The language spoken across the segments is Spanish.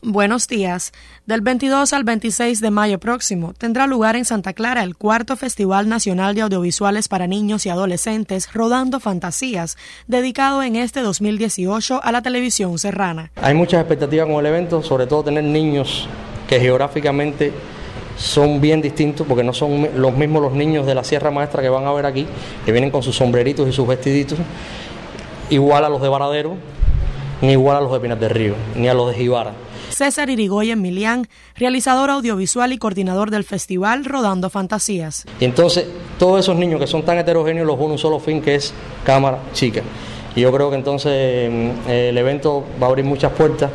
Buenos días. Del 22 al 26 de mayo próximo tendrá lugar en Santa Clara el cuarto Festival Nacional de Audiovisuales para Niños y Adolescentes Rodando Fantasías, dedicado en este 2018 a la televisión serrana. Hay muchas expectativas con el evento, sobre todo tener niños que geográficamente son bien distintos, porque no son los mismos los niños de la Sierra Maestra que van a ver aquí, que vienen con sus sombreritos y sus vestiditos, igual a los de Varadero, ni igual a los de Pinar del Río, ni a los de Jibara. César Irigoyen Milián, realizador audiovisual y coordinador del festival Rodando Fantasías. Y entonces, todos esos niños que son tan heterogéneos los une un solo fin, que es cámara chica. Y yo creo que entonces el evento va a abrir muchas puertas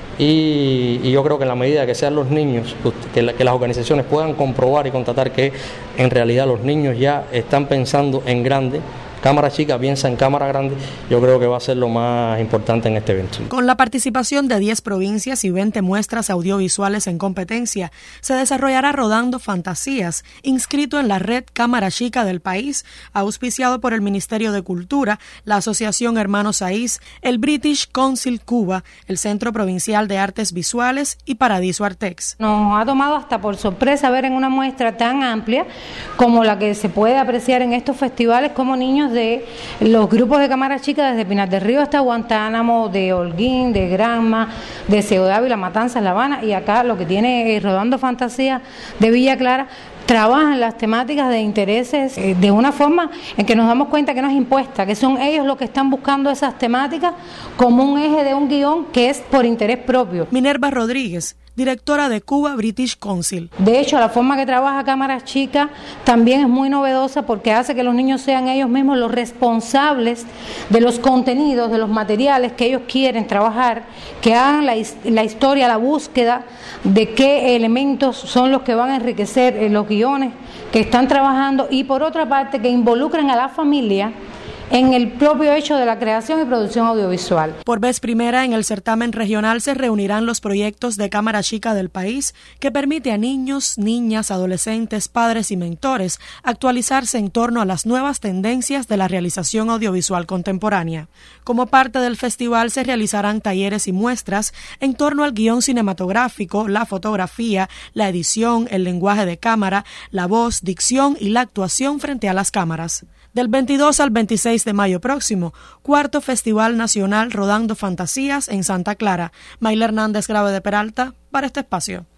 y yo creo que en la medida que sean los niños, que las organizaciones puedan comprobar y constatar que en realidad los niños ya están pensando en grande. Cámara chica piensa en cámara grande, yo creo que va a ser lo más importante en este evento. Con la participación de 10 provincias y 20 muestras audiovisuales en competencia, se desarrollará Rodando Fantasías, inscrito en la red Cámara Chica del país, auspiciado por el Ministerio de Cultura, la Asociación Hermanos Saiz, el British Council Cuba, el Centro Provincial de Artes Visuales y Paradiso Artex. Nos ha tomado hasta por sorpresa ver en una muestra tan amplia como la que se puede apreciar en estos festivales como niños de los grupos de cámara chica desde Pinar del Río hasta Guantánamo, de Holguín, de Granma, de Ciudad Dávila, Matanzas, La Habana, y acá lo que tiene Rodando Fantasía de Villa Clara, trabajan las temáticas de intereses de una forma en que nos damos cuenta que no es impuesta, que son ellos los que están buscando esas temáticas como un eje de un guión que es por interés propio. Minerva Rodríguez, directora de Cuba British Council. De hecho, la forma que trabaja Cámara Chica también es muy novedosa porque hace que los niños sean ellos mismos los responsables de los contenidos, de los materiales que ellos quieren trabajar, que hagan la historia, la búsqueda de qué elementos son los que van a enriquecer los guiones que están trabajando y por otra parte que involucren a la familia en el propio hecho de la creación y producción audiovisual. Por vez primera en el certamen regional se reunirán los proyectos de Cámara Chica del país que permite a niños, niñas, adolescentes, padres y mentores actualizarse en torno a las nuevas tendencias de la realización audiovisual contemporánea. Como parte del festival se realizarán talleres y muestras en torno al guión cinematográfico, la fotografía, la edición, el lenguaje de cámara, la voz, dicción y la actuación frente a las cámaras. Del 22 al 26 de mayo próximo, cuarto Festival Nacional Rodando Fantasías en Santa Clara. Mayla Hernández Grave de Peralta, para este espacio.